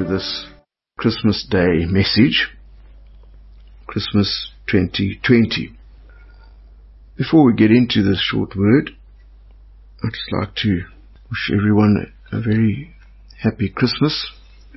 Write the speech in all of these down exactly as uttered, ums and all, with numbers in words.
to this Christmas Day message, Christmas twenty twenty. Before we get into this short word, I'd just like to wish everyone a very happy Christmas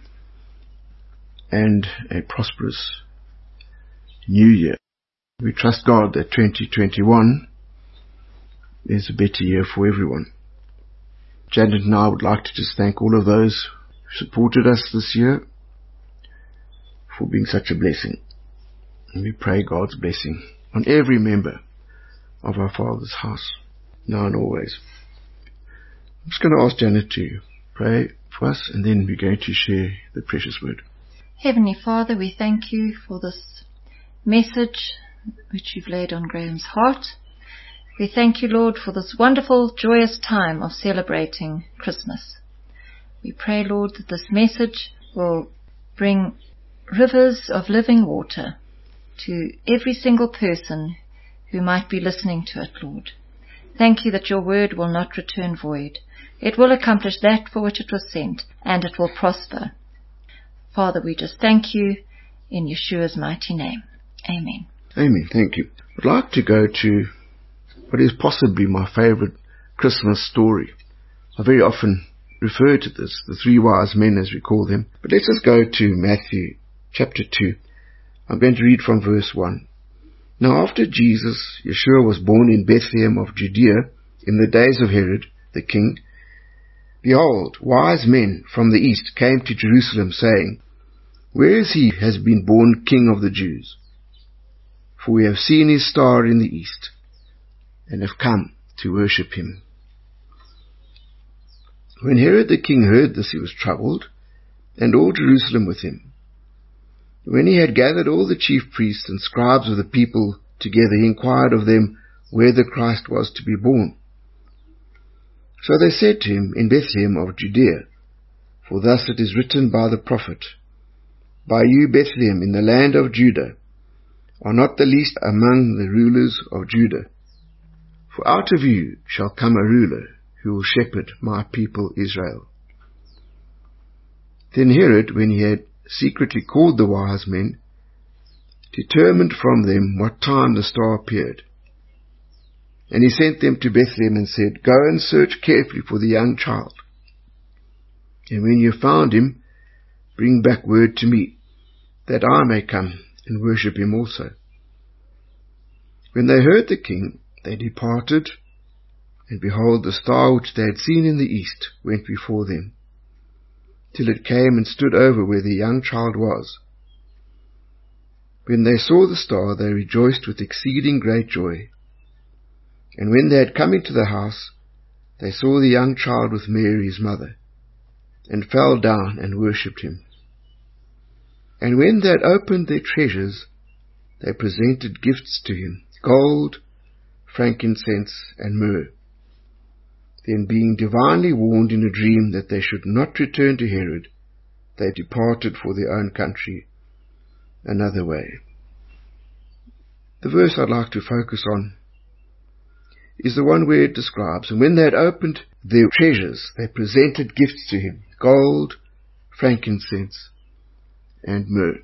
and a prosperous New Year. We trust God that twenty twenty-one is a better year for everyone. Janet and I would like to just thank all of those who supported us this year for being such a blessing. And we pray God's blessing on every member of our Father's house, now and always. I'm just going to ask Janet to pray for us, and then we're going to share the precious word. Heavenly Father, we thank you for this message which you've laid on Graham's heart. We thank you, Lord, for this wonderful, joyous time of celebrating Christmas. We pray, Lord, that this message will bring rivers of living water to every single person who might be listening to it, Lord. Thank you that your word will not return void. It will accomplish that for which it was sent, and it will prosper. Father, we just thank you in Yeshua's mighty name. Amen. Amen. Thank you. I'd like to go to what is possibly my favorite Christmas story. I very often refer to this, the three wise men as we call them. But let's just go to Matthew chapter two. I'm going to read from verse one. Now after Jesus, Yeshua was born in Bethlehem of Judea in the days of Herod the king, behold, wise men from the east came to Jerusalem, saying, Where is he who has been born King of the Jews? For we have seen his star in the east, and have come to worship him. When Herod the king heard this, he was troubled, and all Jerusalem with him. When he had gathered all the chief priests and scribes of the people together, he inquired of them where the Christ was to be born. So they said to him, In Bethlehem of Judea, for thus it is written by the prophet, By you, Bethlehem, in the land of Judah, are not the least among the rulers of Judah. For out of you shall come a ruler who will shepherd my people Israel. Then Herod, when he had secretly called the wise men, determined from them what time the star appeared. And he sent them to Bethlehem and said, Go and search carefully for the young child. And when you have found him, bring back word to me, that I may come and worship him also. When they heard the king, they departed, and behold, the star which they had seen in the east went before them, till it came and stood over where the young child was. When they saw the star, they rejoiced with exceeding great joy. And when they had come into the house, they saw the young child with Mary his mother, and fell down and worshipped him. And when they had opened their treasures, they presented gifts to him, gold, frankincense, and myrrh. Then, being divinely warned in a dream that they should not return to Herod, they departed for their own country another way. The verse I'd like to focus on is the one where it describes, and when they had opened their treasures, they presented gifts to him, gold, frankincense, and myrrh.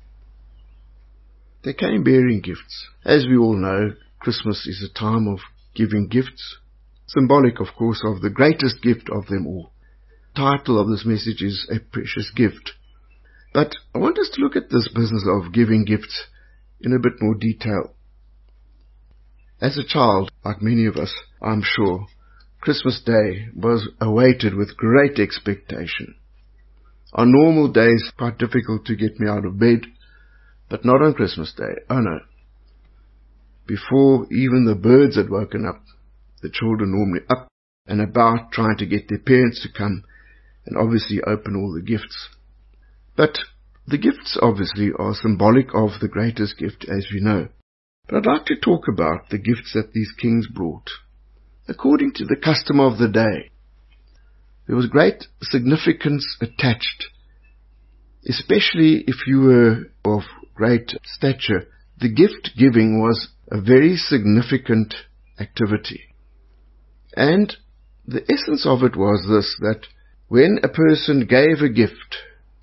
They came bearing gifts. As we all know, Christmas is a time of giving gifts, symbolic, of course, of the greatest gift of them all. The title of this message is A Precious Gift. But I want us to look at this business of giving gifts in a bit more detail. As a child, like many of us, I'm sure, Christmas Day was awaited with great expectation. On normal days, quite difficult to get me out of bed, but not on Christmas Day. Oh no. Before even the birds had woken up, the children normally up and about trying to get their parents to come and obviously open all the gifts. But the gifts obviously are symbolic of the greatest gift, as we know. But I'd like to talk about the gifts that these kings brought. According to the custom of the day, there was great significance attached, especially if you were of great stature. The gift giving was a very significant activity. And the essence of it was this, that when a person gave a gift,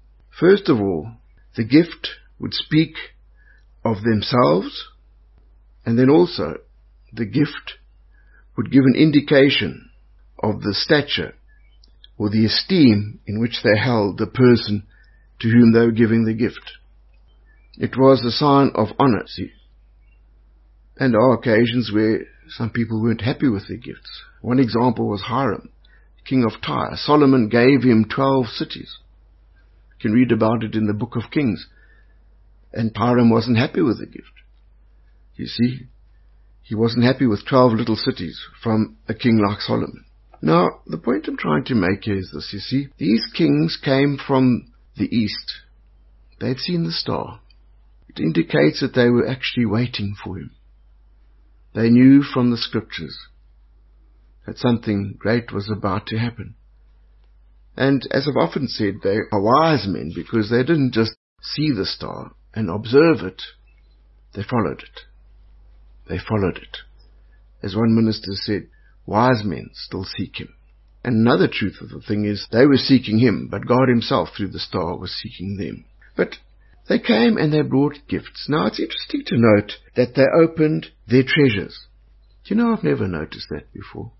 First of all, the gift would speak of themselves, and then also the gift would give an indication of the stature or the esteem in which they held the person to whom they were giving the gift. It was a sign of honor, see. And there are occasions where some people weren't happy with their gifts. One example was Hiram, king of Tyre. Solomon gave him twelve cities. You can read about it in the book of Kings. And Hiram wasn't happy with the gift. You see, he wasn't happy with twelve little cities from a king like Solomon. Now, the point I'm trying to make here is this, you see. These kings came from the east. They'd seen the star. It indicates that they were actually waiting for him. They knew from the scriptures that something great was about to happen. And as I've often said, they are wise men because they didn't just see the star and observe it. They followed it. They followed it. As one minister said, wise men still seek him. And another truth of the thing is, they were seeking him, but God himself through the star was seeking them. But they came and they brought gifts. Now it's interesting to note that they opened their treasures. Do you know, I've never noticed that before.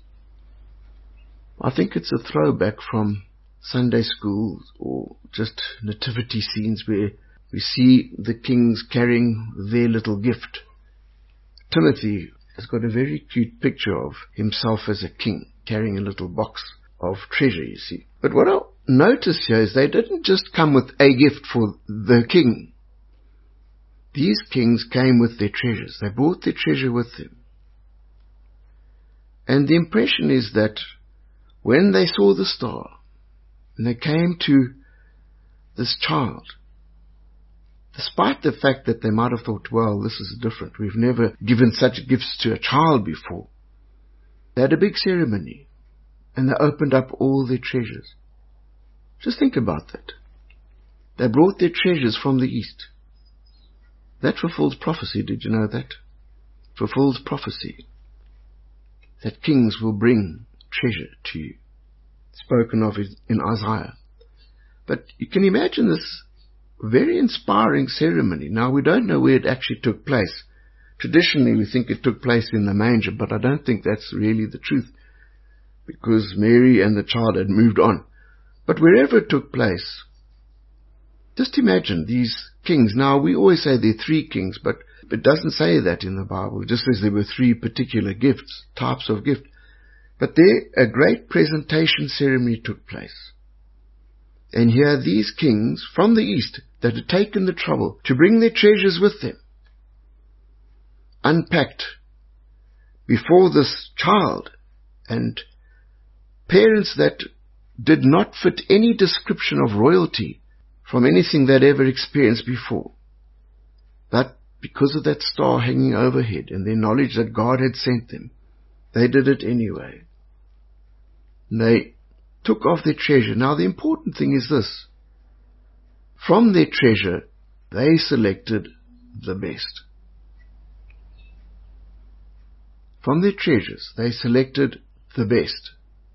I think it's a throwback from Sunday school or just nativity scenes where we see the kings carrying their little gift. Timothy has got a very cute picture of himself as a king, carrying a little box of treasure, you see. But what I notice here is they didn't just come with a gift for the king. These kings came with their treasures. They brought their treasure with them. And the impression is that when they saw the star, and they came to this child, despite the fact that they might have thought, well, this is different. We've never given such gifts to a child before. They had a big ceremony, and they opened up all their treasures. Just think about that. They brought their treasures from the east. That fulfills prophecy. Did you know that? Fulfills prophecy. That kings will bring treasure to you. Spoken of in Isaiah. But you can imagine this very inspiring ceremony. Now, we don't know where it actually took place. Traditionally, we think it took place in the manger, but I don't think that's really the truth, because Mary and the child had moved on. But wherever it took place, just imagine these kings. Now, we always say there are three kings, but it doesn't say that in the Bible. It just says there were three particular gifts, types of gift. But there, a great presentation ceremony took place. And here these kings from the east that had taken the trouble to bring their treasures with them, unpacked before this child, and parents that did not fit any description of royalty from anything they'd ever experienced before. But because of that star hanging overhead and their knowledge that God had sent them, they did it anyway. And they took off their treasure. Now the important thing is this. From their treasure, they selected the best. From their treasures, they selected the best.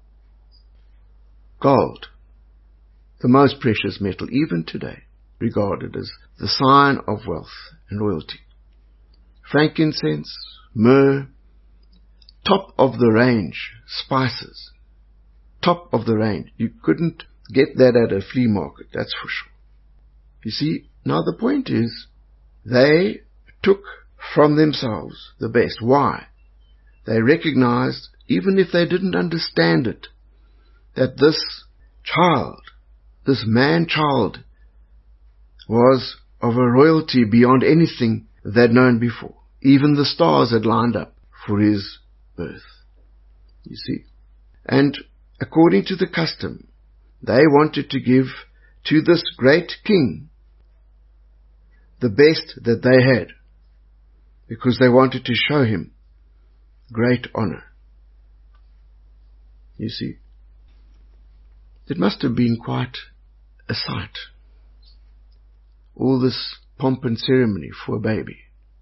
Gold, the most precious metal, even today, regarded as the sign of wealth and royalty. Frankincense, myrrh, top of the range spices. Top of the range. You couldn't get that at a flea market, that's for sure. You see, now the point is, they took from themselves the best. Why? They recognized, even if they didn't understand it, that this child, this man-child, was of a royalty beyond anything they'd known before. Even the stars had lined up for his birth. You see? And according to the custom, they wanted to give to this great king the best that they had, because they wanted to show him great honor. You see, it must have been quite a sight. All this pomp and ceremony for a baby.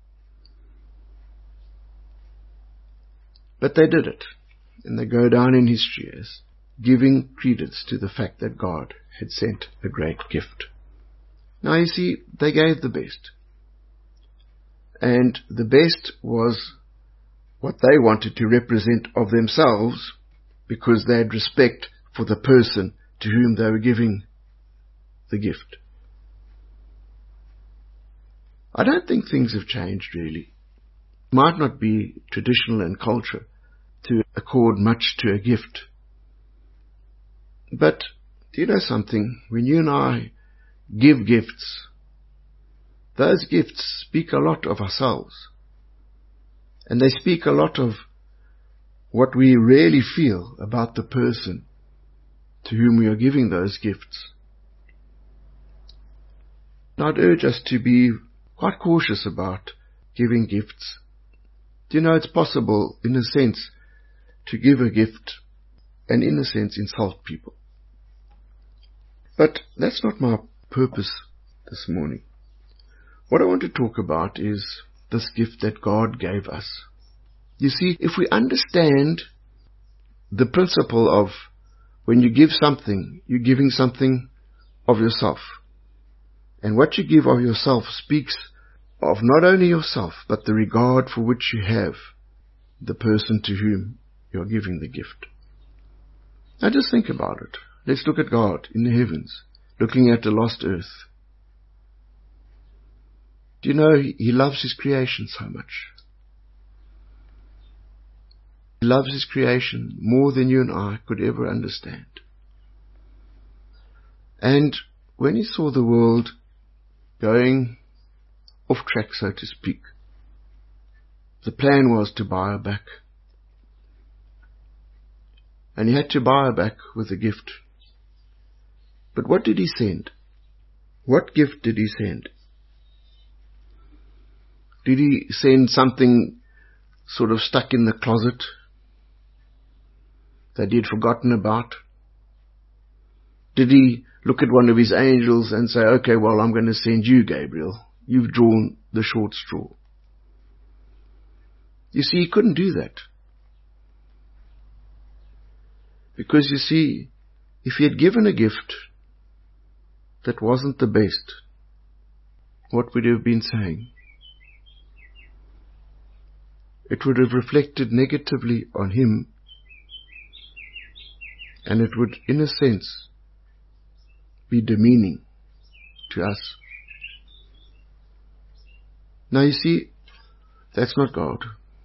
But they did it, and they go down in history as giving credence to the fact that God had sent a great gift. Now you see, they gave the best. And the best was what they wanted to represent of themselves, because they had respect for the person to whom they were giving the gift. I don't think things have changed really. It might not be traditional in culture to accord much to a gift. But do you know something? When you and I give gifts, those gifts speak a lot of ourselves. And they speak a lot of what we really feel about the person to whom we are giving those gifts. And I'd urge us to be quite cautious about giving gifts. Do you know it's possible, in a sense, to give a gift and in a sense insult people? But that's not my purpose this morning. What I want to talk about is this gift that God gave us. You see, if we understand the principle of when you give something, you're giving something of yourself. And what you give of yourself speaks of not only yourself, but the regard for which you have the person to whom you're giving the gift. Now just think about it. Let's look at God in the heavens, looking at the lost earth. Do you know He loves His creation so much? He loves His creation more than you and I could ever understand. And when He saw the world going off track, so to speak, the plan was to buy her back. And He had to buy her back with a gift. But what did He send? What gift did He send? Did He send something sort of stuck in the closet that He had forgotten about? Did He look at one of His angels and say, okay, well, I'm going to send you, Gabriel. You've drawn the short straw. You see, He couldn't do that. Because you see, if He had given a gift that wasn't the best, what would He have been saying? It would have reflected negatively on Him, and it would, in a sense, be demeaning to us. Now you see, that's not God.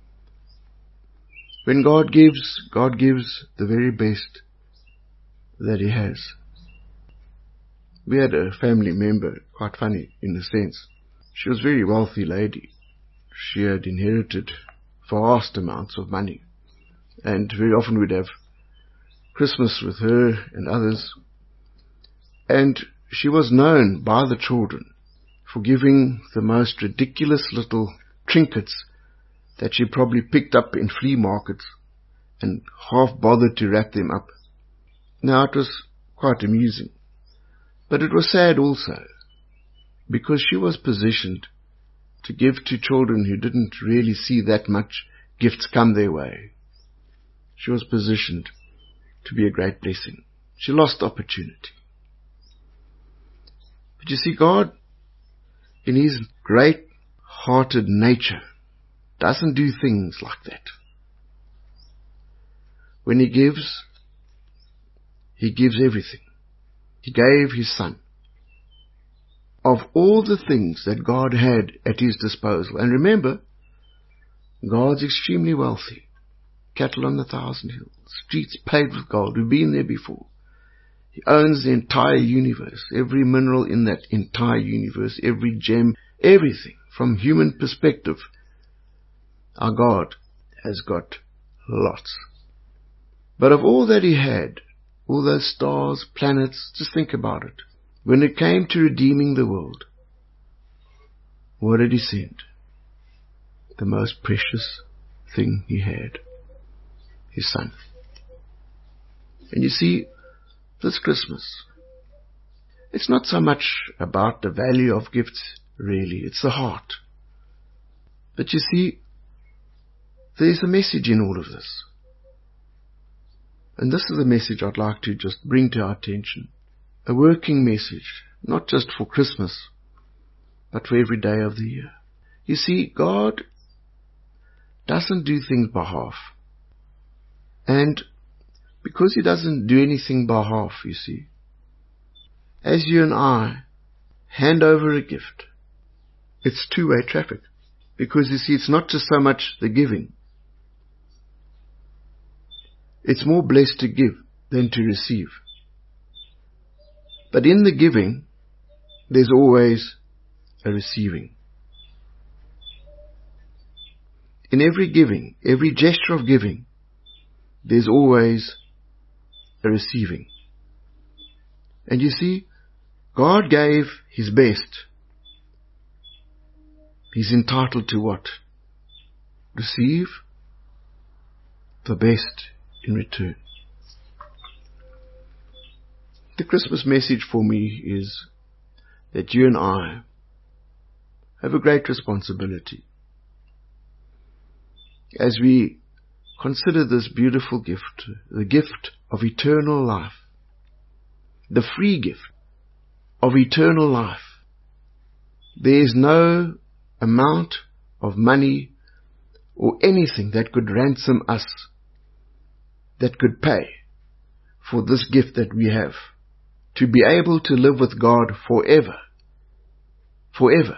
When God gives, God gives the very best that He has. We had a family member, quite funny in a sense. She was a very wealthy lady. She had inherited vast amounts of money. And very often we'd have Christmas with her and others. And she was known by the children for giving the most ridiculous little trinkets that she probably picked up in flea markets and half bothered to wrap them up. Now it was quite amusing. But it was sad also, because she was positioned to give to children who didn't really see that much gifts come their way. She was positioned to be a great blessing. She lost opportunity. But you see, God, in His great-hearted nature, doesn't do things like that. When He gives, He gives everything. He gave His Son. Of all the things that God had at His disposal, and remember, God's extremely wealthy. Cattle on the thousand hills, streets paved with gold. We've been there before. He owns the entire universe, every mineral in that entire universe, every gem, everything. From human perspective, our God has got lots. But of all that He had, all those stars, planets, just think about it. When it came to redeeming the world, what did He send? The most precious thing He had, His Son. And you see, this Christmas, it's not so much about the value of gifts, really. It's the heart. But you see, there's a message in all of this. And this is a message I'd like to just bring to our attention. A working message not just for Christmas, but for every day of the year. You see, God doesn't do things by half. And because He doesn't do anything by half, you see, as you and I hand over a gift, it's two-way traffic. Because you see, it's not just so much the giving. It's more blessed to give than to receive. But in the giving, there's always a receiving. In every giving, every gesture of giving, there's always a receiving. And you see, God gave His best. He's entitled to what? Receive the best in return. The Christmas message for me is that you and I have a great responsibility as we consider this beautiful gift, the gift of eternal life, the free gift of eternal life. There is no amount of money or anything that could ransom us, that could pay for this gift that we have, to be able to live with God forever, forever,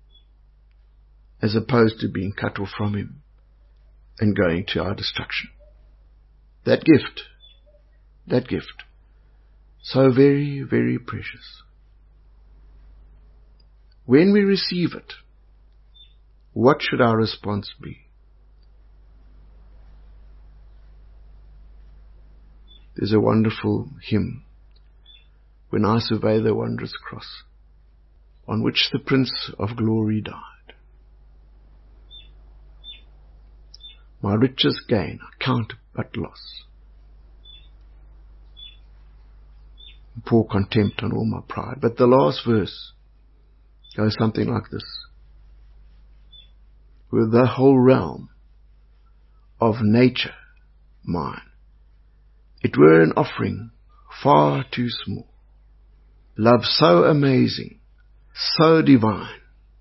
as opposed to being cut off from Him and going to our destruction. That gift, that gift, so very, very precious. When we receive it, what should our response be? There's a wonderful hymn, "When I survey the wondrous cross, on which the Prince of Glory died. My richest gain I count but loss, and pour contempt on all my pride." But the last verse goes something like this: "Were the whole realm of nature mine, it were an offering far too small. Love so amazing, so divine,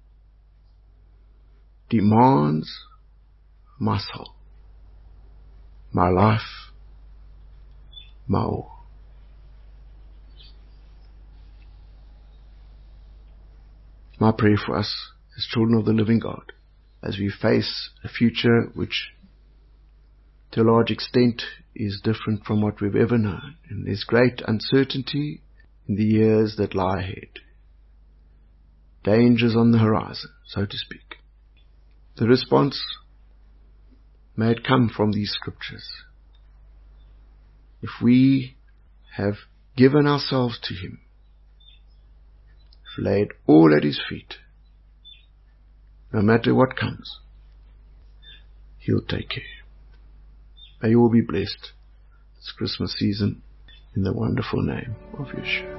demands my soul, my life, my all." My prayer for us as children of the living God, as we face a future which to a large extent is different from what we've ever known, and there's great uncertainty in the years that lie ahead, dangers on the horizon, so to speak. The response, may it come from these scriptures. If we have given ourselves to Him, if laid all at His feet, no matter what comes, He'll take care. May you all be blessed this Christmas season in the wonderful name of Yeshua.